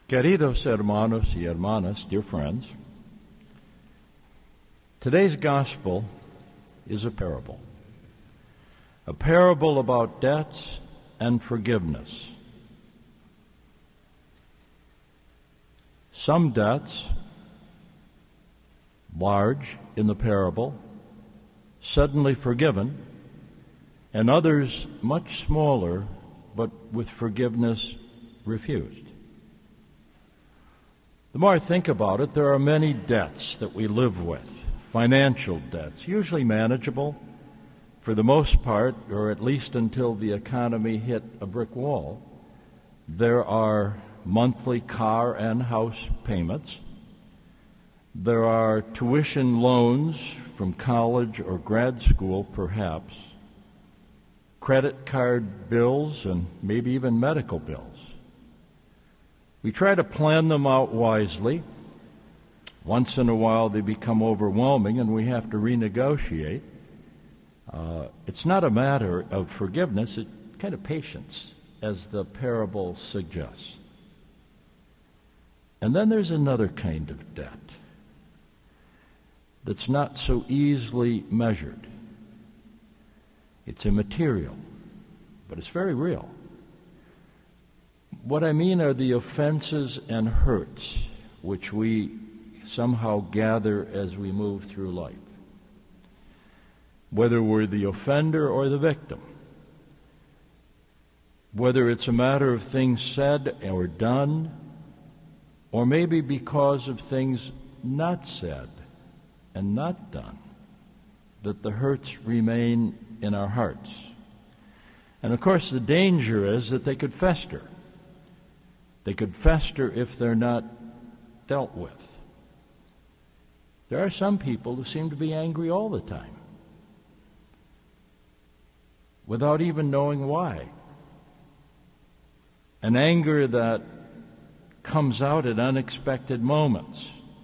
Queridos hermanos y hermanas, dear friends, today's gospel is a parable about debts and forgiveness. Some debts, large in the parable, suddenly forgiven, and others much smaller, but with forgiveness refused. The more I think about it, there are many debts that we live with, financial debts, usually manageable for the most part, or at least until the economy hit a brick wall. There are monthly car and house payments. There are tuition loans from college or grad school, perhaps, credit card bills, and maybe even medical bills. We try to plan them out wisely. Once in a while they become overwhelming and we have to renegotiate. It's not a matter of forgiveness, it's kind of patience, as the parable suggests. And then there's another kind of debt that's not so easily measured. It's immaterial, but it's very real. What I mean are the offenses and hurts which we somehow gather as we move through life. Whether we're the offender or the victim, whether it's a matter of things said or done, or maybe because of things not said and not done, that the hurts remain in our hearts. And of course the danger is that they could fester. They could fester if they're not dealt with. There are some people who seem to be angry all the time, without even knowing why. An anger that comes out at unexpected moments.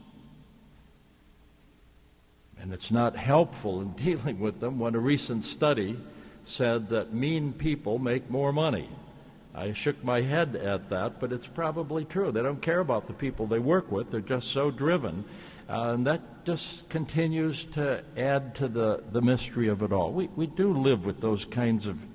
And it's not helpful in dealing with them when a recent study said that mean people make more money. I shook my head at that, but it's probably true. They don't care about the people they work with. They're just so driven. And that just continues to add to the mystery of it all. We do live with those kinds of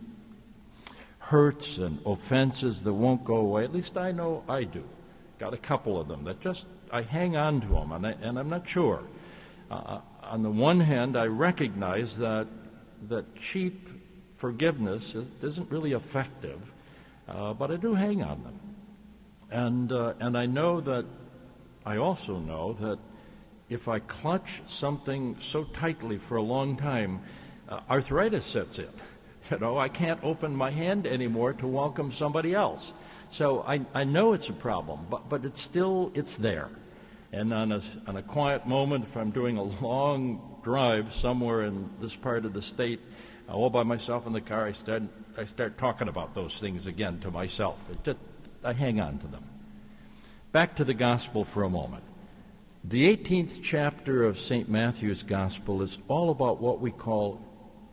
hurts and offenses that won't go away. At least I know I do. Got a couple of them that just, I hang on to them, and I'm not sure. On the one hand, I recognize that cheap forgiveness isn't really effective. But I do hang on them. And I know that, I also know that if I clutch something so tightly for a long time, arthritis sets in. I can't open my hand anymore to welcome somebody else. So I know it's a problem, but it's there. And on a quiet moment, if I'm doing a long drive somewhere in this part of the state, all by myself in the car, I start talking about those things again to myself. I hang on to them. Back to the gospel for a moment. The 18th chapter of St. Matthew's gospel is all about what we call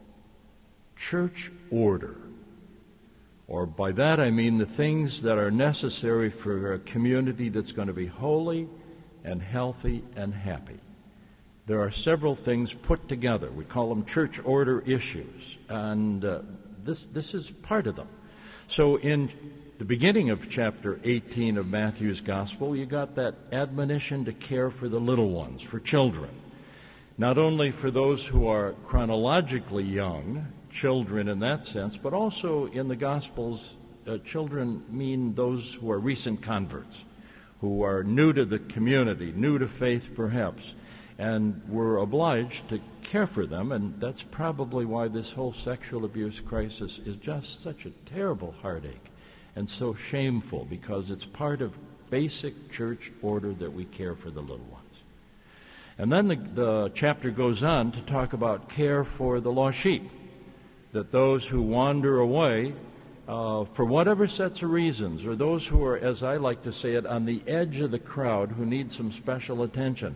church order. Or by that I mean the things that are necessary for a community that's going to be holy and healthy and happy. There are several things put together. We call them church order issues, and this is part of them. So in the beginning of chapter 18 of Matthew's Gospel, you got that admonition to care for the little ones, for children. Not only for those who are chronologically young, children in that sense, but also in the Gospels, children mean those who are recent converts, who are new to the community, new to faith perhaps. And we're obliged to care for them, and that's probably why this whole sexual abuse crisis is just such a terrible heartache and so shameful, because it's part of basic church order that we care for the little ones. And then the chapter goes on to talk about care for the lost sheep, that those who wander away for whatever sets of reasons, or those who are, as I like to say it, on the edge of the crowd who need some special attention.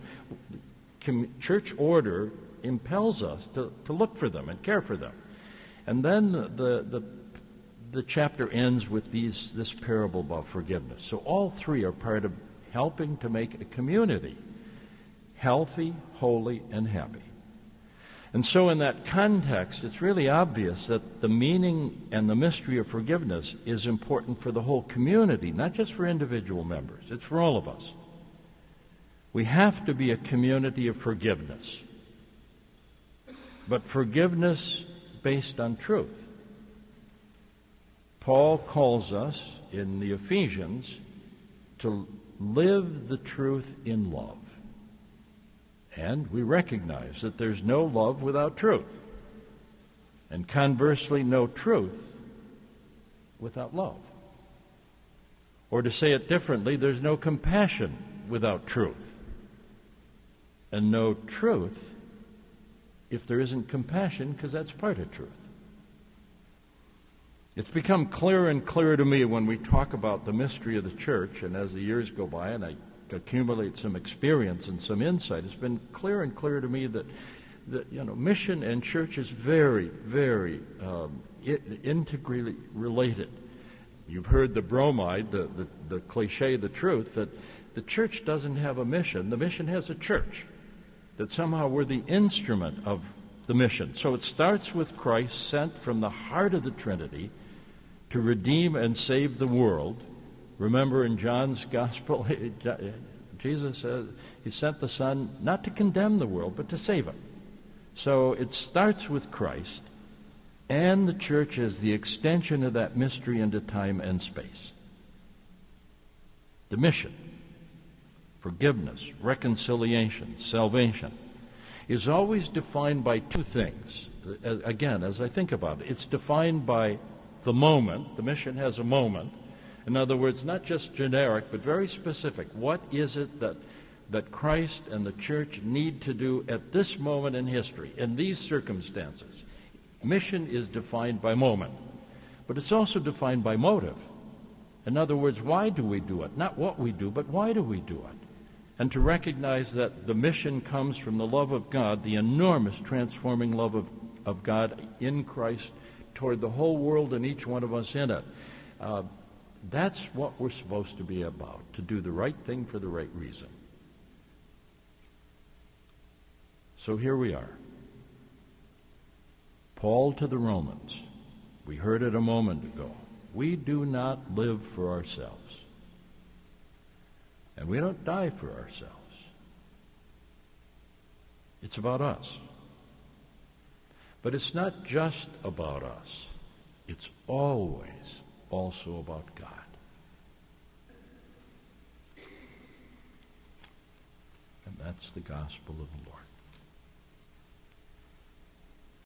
Church order impels us to look for them and care for them. And then the chapter ends with this parable about forgiveness. So all three are part of helping to make a community healthy, holy, and happy. And so in that context, it's really obvious that the meaning and the mystery of forgiveness is important for the whole community, not just for individual members. It's for all of us. We have to be a community of forgiveness, but forgiveness based on truth. Paul calls us in the Ephesians to live the truth in love. And we recognize that there's no love without truth. And conversely, no truth without love. Or to say it differently, there's no compassion without truth. And no truth if there isn't compassion, because that's part of truth. It's become clearer and clearer to me when we talk about the mystery of the church, and as the years go by and I accumulate some experience and some insight, it's been clearer and clearer to me that mission and church is very, very integrally related. You've heard the bromide, the cliche, the truth, that the church doesn't have a mission. The mission has a church, that somehow we're the instrument of the mission. So it starts with Christ sent from the heart of the Trinity to redeem and save the world. Remember in John's Gospel, Jesus says he sent the Son not to condemn the world, but to save it. So it starts with Christ, and the church is the extension of that mystery into time and space. The mission, forgiveness, reconciliation, salvation, is always defined by two things. Again, as I think about it, it's defined by the moment. The mission has a moment. In other words, not just generic, but very specific. What is it that Christ and the church need to do at this moment in history, in these circumstances? Mission is defined by moment, but it's also defined by motive. In other words, why do we do it? Not what we do, but why do we do it? And to recognize that the mission comes from the love of God, the enormous transforming love of God in Christ toward the whole world and each one of us in it. That's what we're supposed to be about, to do the right thing for the right reason. So here we are. Paul to the Romans. We heard it a moment ago. We do not live for ourselves. And we don't die for ourselves. It's about us. But it's not just about us. It's always also about God. And that's the gospel of the Lord.